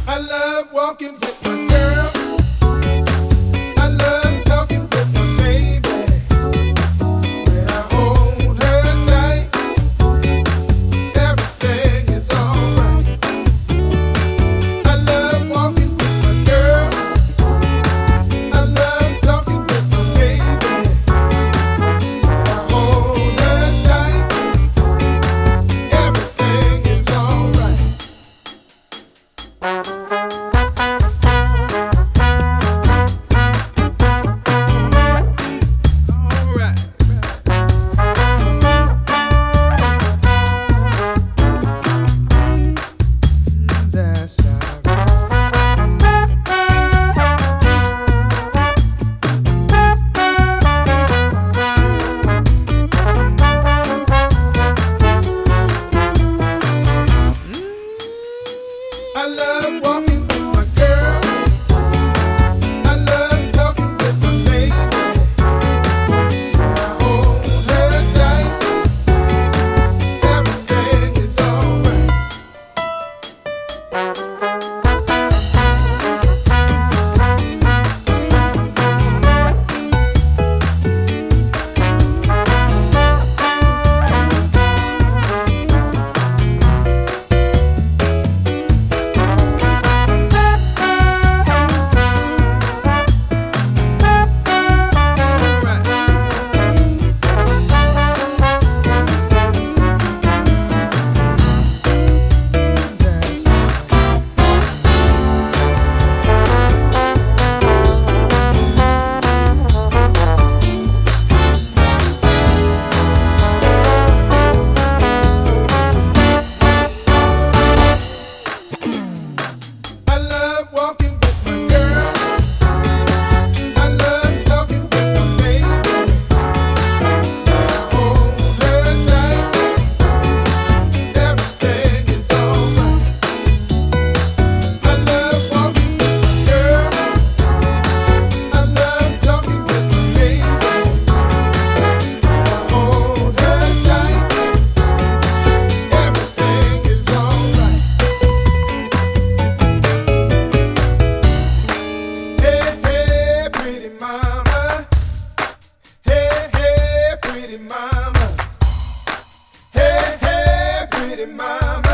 I love walking with my girl. I love talking with my baby. When I hold her tight, everything is alright. I love walking with my girl. I love talking with my baby. When I hold her tight, everything is alright. I love walking with my girl. I love talking with my baby. When I hold her tight, everything is alright. I love walking with my girl. I love talking with my baby. When I hold her tight, everything is alright. I love walking with my girl. I love talking with my baby. When I hold her tight, everything is alright. Hey, hey, pretty mama. Hey, hey, pretty mama. Hey, hey, pretty mama.